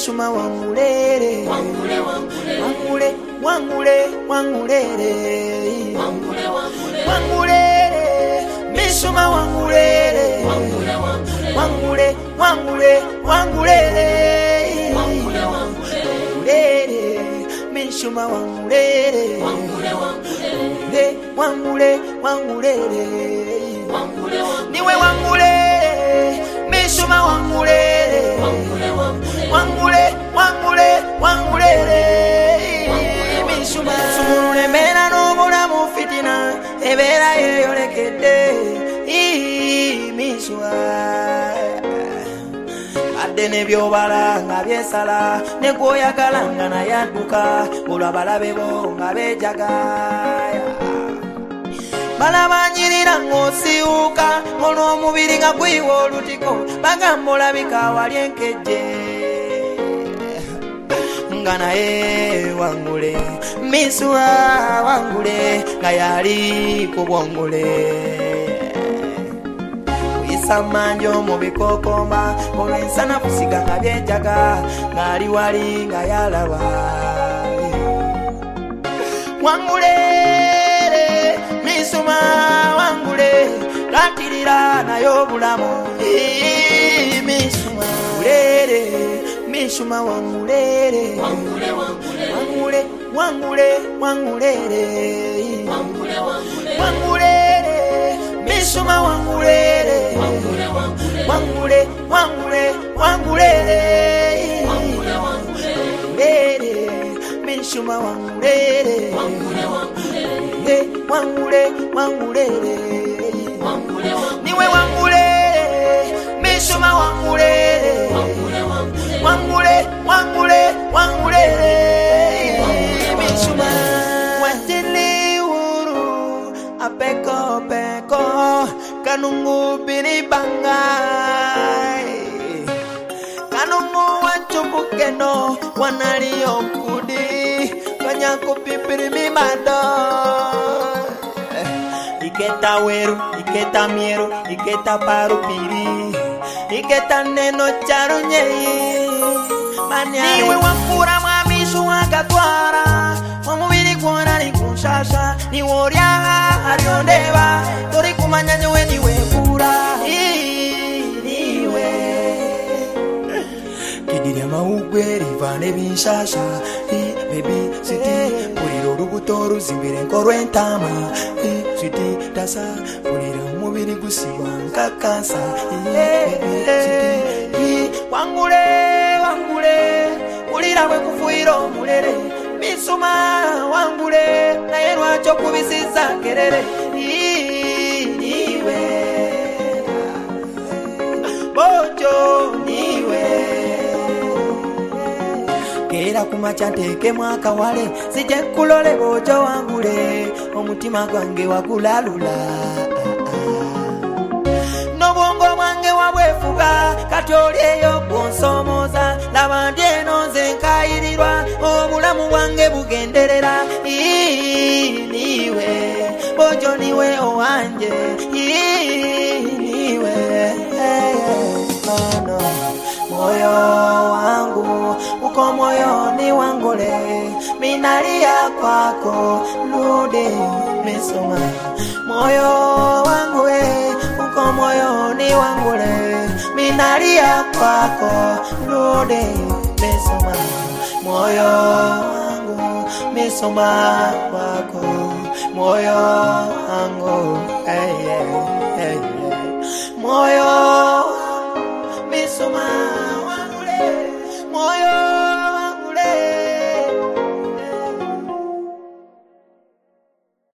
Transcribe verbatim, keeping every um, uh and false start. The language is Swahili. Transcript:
Misuma wangulere, wangule wangule, wangule, wangulere, wangule wangulere, Misuma wangulere, wangule wangule, wangule, wangulere, wangulere, Misuma wangulere, wangule wangule, wangulere, niwe wangulere, Misuma wangulere, wangule, wangule, wangulere, Misuma sumule mena no mula mufitina ebera yorekede i Misuma adene byobala nga byesala ne koyagalanga na yaduka olwabalabe bo nga bejagaya balabanyirira ng'osiuka ono omubiri nga gwiwa olutiko bagambola bikawali enkejje nga naye wangule Misuma wangule nga yali ku bwongule kuyisa manjo mu bikokoma olw'ensana kusiga nga byejaga ng'ali wali nga yalaba wangule Misuma wangule latirira nayo bulamu Misuma wangulere Misuma wangulere wangule wangule wangule wangulere wangule wangulere Misuma wangulere wangule wangule wangule wangulere wangulere Misuma wangulere wangule wangule wangulere niwe wangulere Misuma wangulere wangule wangule wangulere Misuma wajili uru apeko peko kanungu bini bangai kanungu wanchubukeno wanalio kudi kanyako pipiri mimado iketa weru iketa mieru iketa paru piri iketa neno charunye niwe wankura mwamisu wakatwara wamubiri kuona ni kunshasha ni woria ariondeva tori kumanya nyewe niwe kura niwe kidiria maugweri vane binshasha baby siti puriro rubutoru zimbire nkorwentama siti dasa purira umubiri gusiba nkakansa baby siti wangule wangule ulira we kufuiro mulere Misuma wangule na yerwa cho kubisiza kerere niwe bojo niwe kera kumachanteke mwaka wale sije kulole bojo wangule omutima gwange wakulalula nobongo mwange wabwefuga katolyeyo bonsomoza labandye nonze nkairirwa obulamu bwange bugenderera niwe bojo niwe owanje niwe no no moyo wangu uko moyoni wangule minalia kwako rudi Misuma moyo wangu we uko moyoni wangule minalia kwako rudi Misuma moyo wangu Misuma kwako moyo wangu hey, hey, hey, hey. moyo Misuma